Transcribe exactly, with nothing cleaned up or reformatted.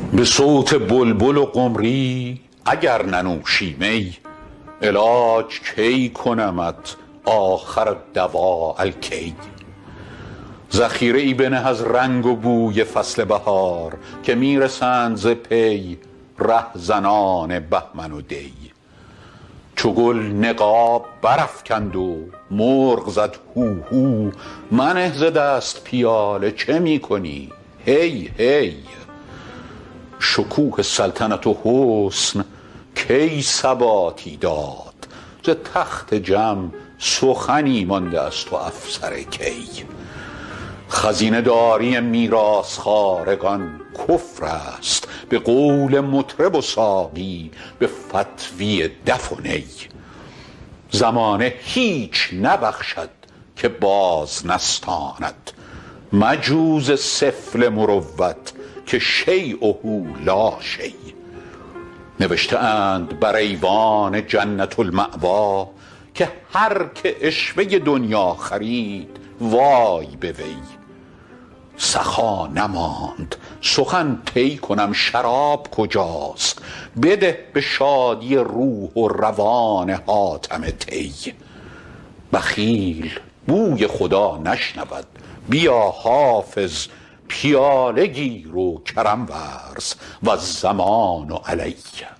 به صوت بلبل و قمری اگر ننوشی می، علاج کی کنمت آخر دوا الکی. ذخیره ای بنه از رنگ و بوی فصل بهار، که می رسند ز پی رهزنان بهمن و دی. چو گل نقاب برافکند و مرغ زد هوهو، منه ز دست پیاله چه می کنی هی هی. شکوه سلطنت و حسن کی ثباتی داد، ز تخت جم سخنی مانده است و افسر کی. خزینه داری میراث خوارگان کفر است، به قول مطرب و ساقی به فتوی دف و نی. زمانه هیچ نبخشد که باز نستاند، مجو ز سفله مروت که شیء لا شیء. نوشته اند بر ایوان جنت المأوی، که هر که عشوه دنیا خرید وای به وی. سخا نماند سخن طی کنم شراب کجاست، بده به شادی روح و روان حاتم طی. بخیل بوی خدا نشنود، بیا حافظ پیاله گیر و کرم ورز والضمان علی.